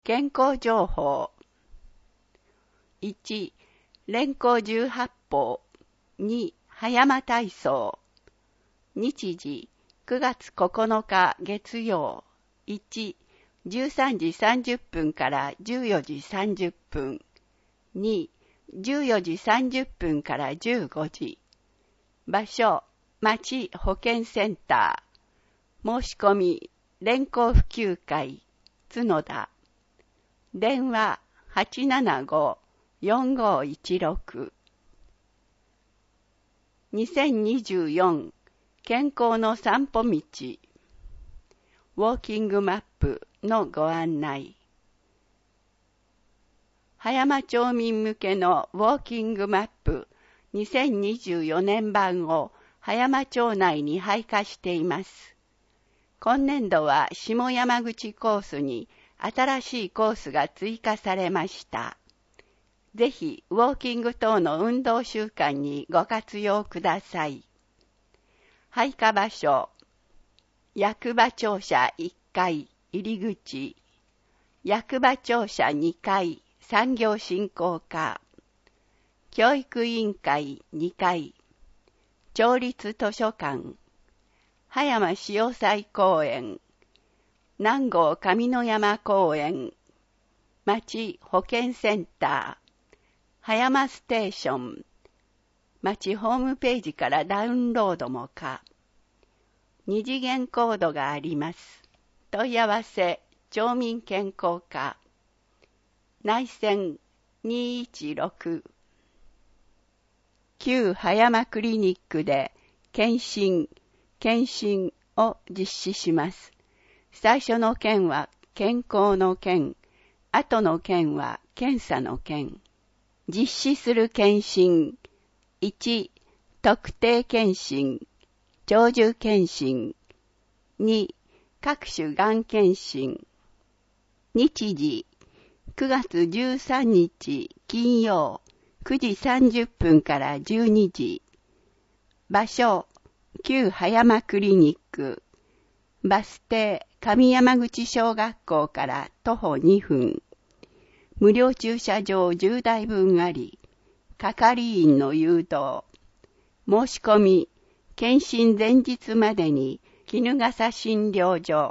健康情報。1、連行18法。2、葉山体操。日時、9月9日月曜。1、13時30分から14時30分。2、14時30分から15時。場所、町保健センター。申し込み、連行普及会、角田。電話、875-4516。2024健康の散歩道。ウォーキングマップのご案内。葉山町民向けのウォーキングマップ2024年版を葉山町内に配下しています。今年度は下山口コースに新しいコースが追加されました。ぜひウォーキング等の運動習慣にご活用ください。配下場所、役場庁舎1階入り口、役場庁舎2階産業振興課、教育委員会2階、町立図書館、葉山潮祭公園、南郷上野山公園、町保健センター、葉山ステーション、町ホームページからダウンロードも可。2次元コードがあります。問い合わせ、町民健康課。内線216。旧葉山クリニックで検診を実施します。最初の件は健康の件、後の件は検査の件。実施する検診。1、特定検診、長寿検診。2、各種がん検診。日時、9月13日金曜9時30分から12時。場所、旧葉山クリニック。バス停、上山口小学校から徒歩2分。無料駐車場10台分あり、係員の誘導。申し込み、検診前日までに、衣笠診療所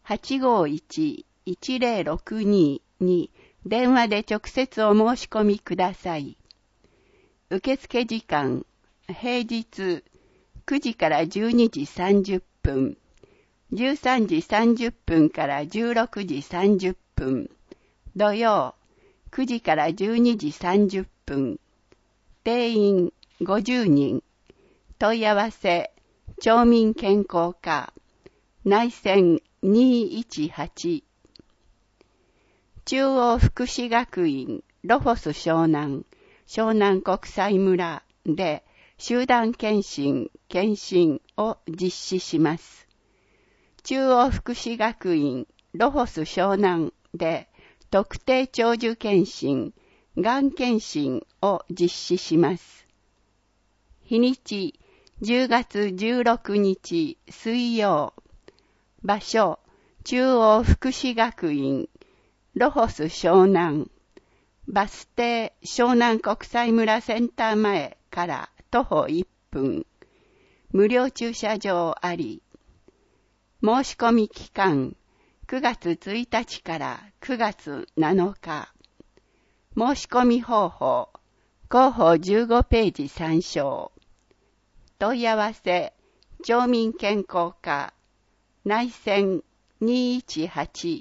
851-1062 に電話で直接お申し込みください。受付時間、平日9時から12時30分、13時30分から16時30分、土曜9時から12時30分、定員50人、問い合わせ、町民健康課、内線218。中央福祉学院ロフォス湘南国際村で集団検診を実施します。中央福祉学院ロフォス湘南で特定長寿検診、がん検診を実施します。日にち、10月16日水曜。場所、中央福祉学院ロフォス湘南。バス停、湘南国際村センター前から徒歩1分。無料駐車場あり。申し込み期間、9月1日から9月7日。申し込み方法、広報15ページ参照。問い合わせ、町民健康課、内線218。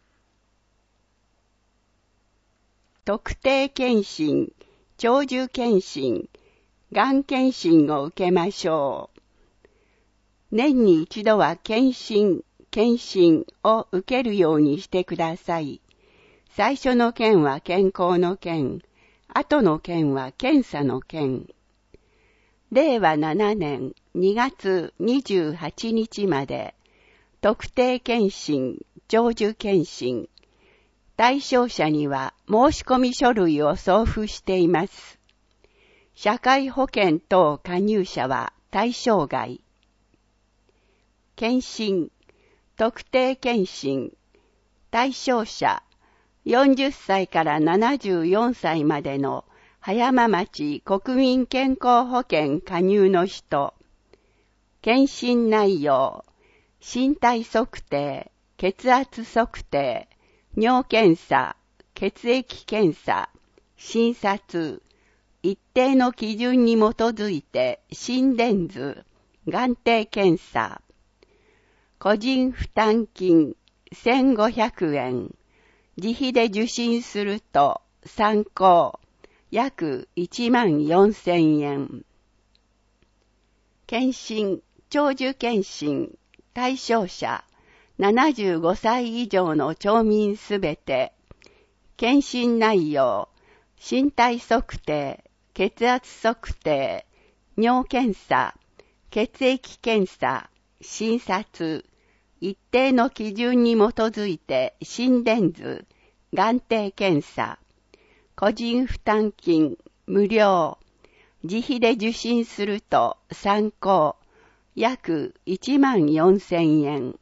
特定検診、長寿検診、がん検診を受けましょう。年に一度は検診を受けるようにしてください。最初の件は健康の件、後の件は検査の件。令和7年2月28日まで、特定検診、長寿検診、対象者には申し込み書類を送付しています。社会保険等加入者は対象外。検診、特定検診、対象者、 40歳から74歳までの葉山町国民健康保険加入の人、検診内容、身体測定、血圧測定、尿検査、血液検査、診察、一定の基準に基づいて心電図、眼底検査、個人負担金1500円、自費で受診すると参考約14000円。検診、長寿検診、対象者75歳以上の町民すべて、検診内容、身体測定、血圧測定、尿検査、血液検査、診察、一定の基準に基づいて心電図、眼底検査、個人負担金無料、自費で受診すると参考約14000円。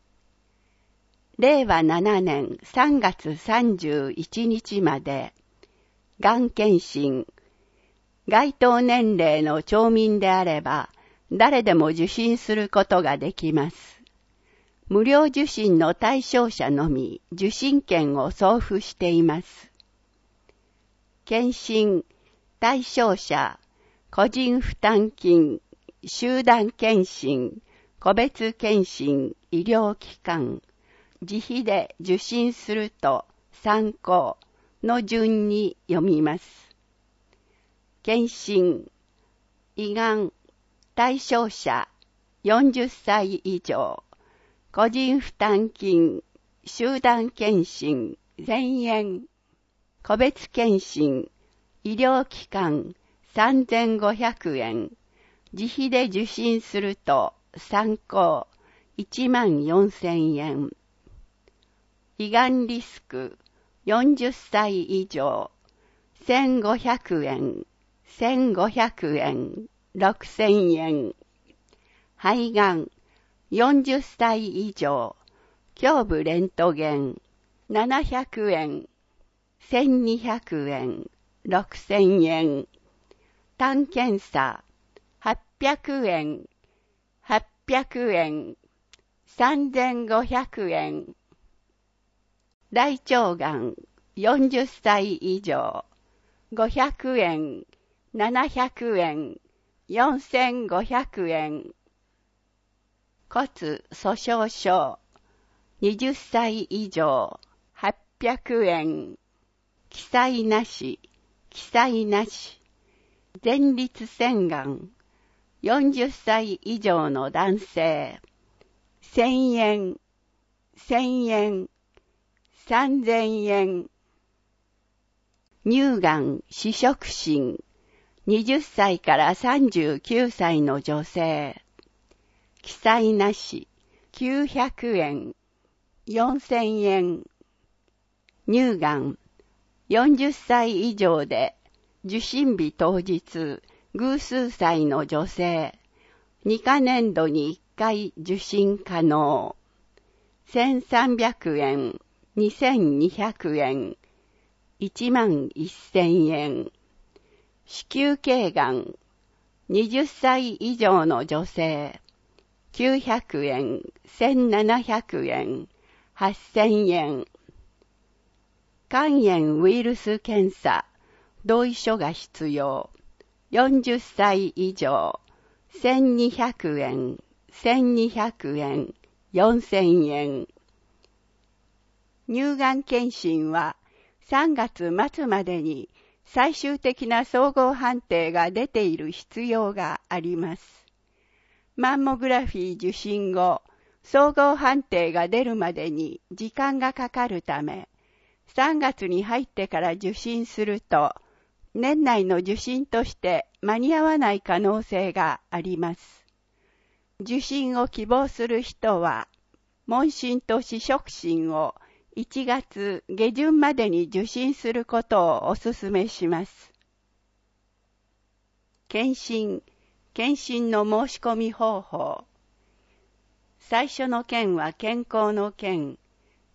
令和7年3月31日まで、がん検診、該当年齢の町民であれば、誰でも受診することができます。無料受診の対象者のみ受診券を送付しています。検診、対象者、個人負担金、集団検診、個別検診、医療機関、自費で受診すると参考の順に読みます。検診、胃がん、対象者、40歳以上、個人負担金、集団検診、1000円、個別検診、医療機関、3500円、自費で受診すると参考14000円。胃がんリスク、40歳以上、1500円、1500円、6000円。肺がん、40歳以上、胸部レントゲン、700円、1200円、6000円。胆検査、800円、800円、3500円。大腸がん、40歳以上、500円、700円、4500円。骨粗鬆症、20歳以上、800円。記載なし、記載なし。前立腺がん、40歳以上の男性、1000円、1000円、3000円。乳がん、四触診、20歳から39歳の女性、記載なし、900円、4000円。乳がん、40歳以上で、受診日当日、偶数歳の女性、2カ年度に1回受診可能。1300円、2200円、11000円。子宮頸がん、20歳以上の女性、900円、1700円、8000円。肝炎ウイルス検査、同意書が必要。40歳以上、1200円、1200円、4000円。乳がん検診は3月末までに最終的な総合判定が出ている必要があります。マンモグラフィー受診後、総合判定が出るまでに時間がかかるため、3月に入ってから受診すると、年内の受診として間に合わない可能性があります。受診を希望する人は、問診と四触診を1月下旬までに受診することをお勧めします。検診の申し込み方法。最初の件は健康の件。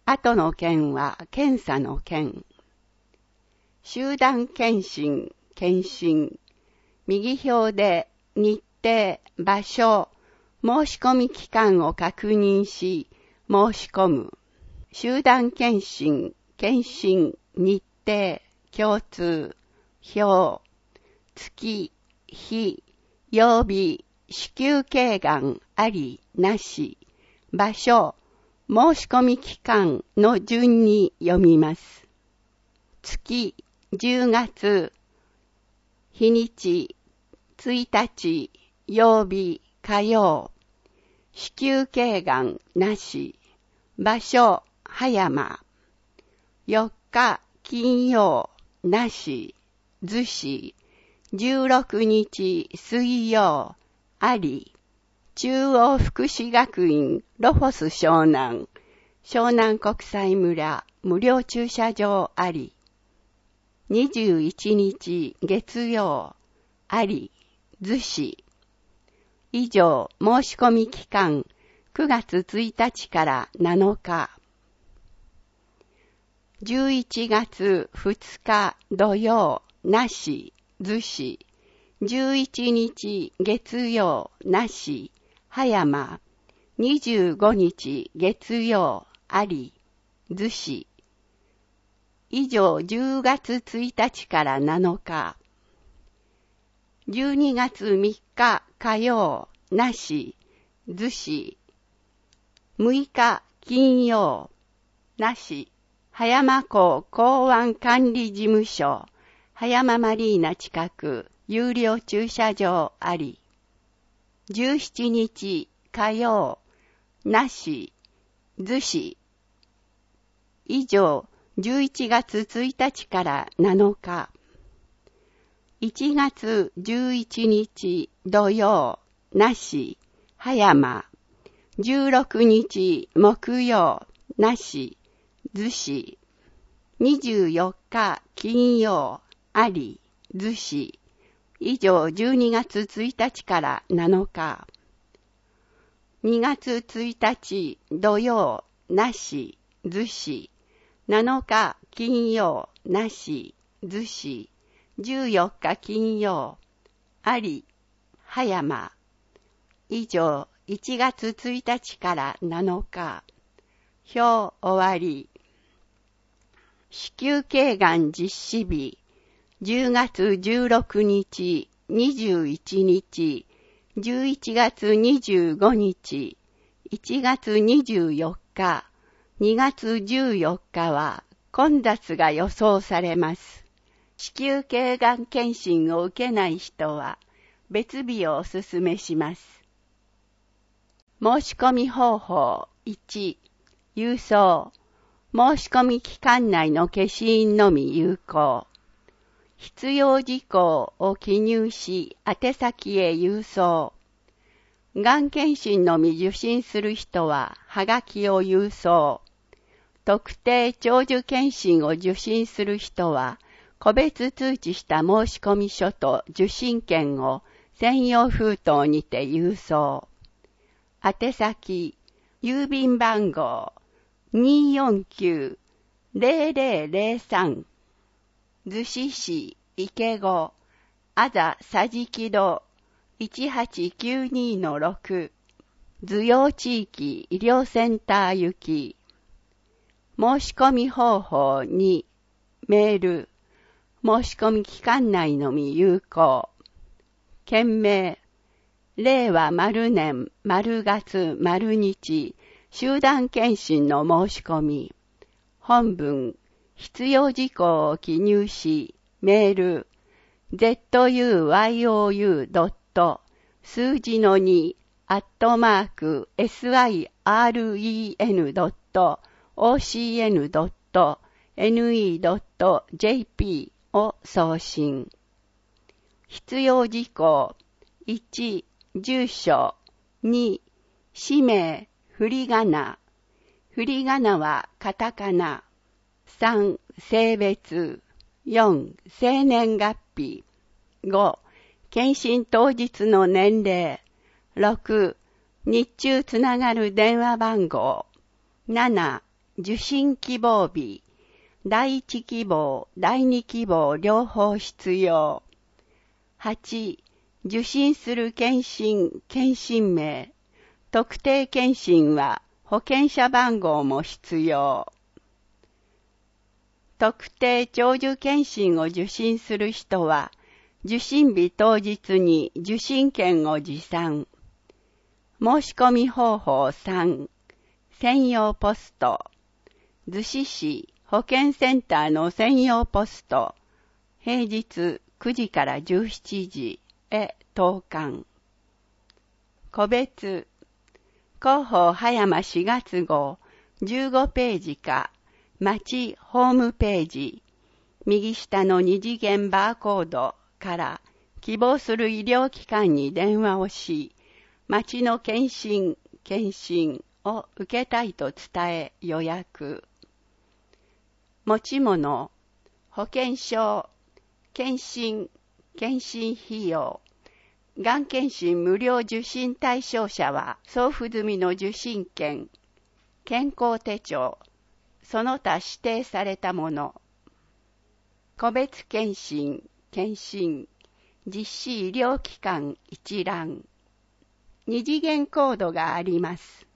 後の件は検査の件。集団検診、検診。右表で日程、場所、申し込み期間を確認し、申し込む。集団検診、検診、日程、共通、表、月、日、曜日、子宮頸がんあり、なし、場所、申し込み期間の順に読みます。月、10月、日にち、1日、曜日、火曜、子宮頸がんなし、場所、葉山、4日、金曜、なし、逗子、16日、水曜、あり、中央福祉学院ロフォス湘南、湘南国際村無料駐車場あり、21日月曜、あり、逗子。以上、申し込み期間9月1日から7日。11月2日土曜、なし、逗子。11日月曜、なし、葉山。25日月曜、あり、逗子。以上10月1日から7日。12月3日火曜、なし、逗子。6日金曜、なし、葉山港港湾管理事務所、葉山マリーナ近く、有料駐車場あり。17日火曜、なし、逗子。以上、11月1日から7日。1月11日土曜、なし、葉山。16日木曜、なし、逗子。24日金曜、あり、逗子。以上12月1日から7日。2月1日土曜、なし、逗子。7日金曜、なし、逗子。14日金曜、あり、葉山。以上1月1日から7日。表終わり。子宮頸がん実施日。10月16日、21日、11月25日、1月24日、2月14日は混雑が予想されます。子宮頸がん検診を受けない人は別日をお勧めします。申し込み方法1、郵送。申し込み期間内の消印のみ有効。必要事項を記入し、宛先へ郵送。がん検診のみ受診する人は、はがきを郵送。特定長寿検診を受診する人は、個別通知した申し込み書と受診券を専用封筒にて郵送。宛先、郵便番号 249-0003 逗子市池子あざさじき戸 1892-6 図用地域医療センター行き。申し込み方法2、メール。申し込み期間内のみ有効。件名、令和○年○月○日集団検診の申し込み。本文、必要事項を記入し、メール、zuyou. 数字の2、@syren.ocn.ne.jp を送信。必要事項1、住所2、氏名、振り仮名。振り仮名はカタカナ。3、性別。4、生年月日。5、検診当日の年齢。6、日中つながる電話番号。7、 受診希望日、第1希望、第2希望両方必要。8、受診する検診名。特定検診は保険者番号も必要。特定長寿検診を受診する人は、受診日当日に受診券を持参。申し込み方法3、専用ポスト。逗子市保健センターの専用ポスト。平日9時から17時へ投函。個別。広報葉山4月号15ページか、町ホームページ。右下の2次元バーコードから希望する医療機関に電話をし、町の検診を受けたいと伝え予約。持ち物、保険証、検診費用。がん検診無料受診対象者は送付済みの受診券、健康手帳、その他指定されたもの。個別検診、実施医療機関一覧。二次元コードがあります。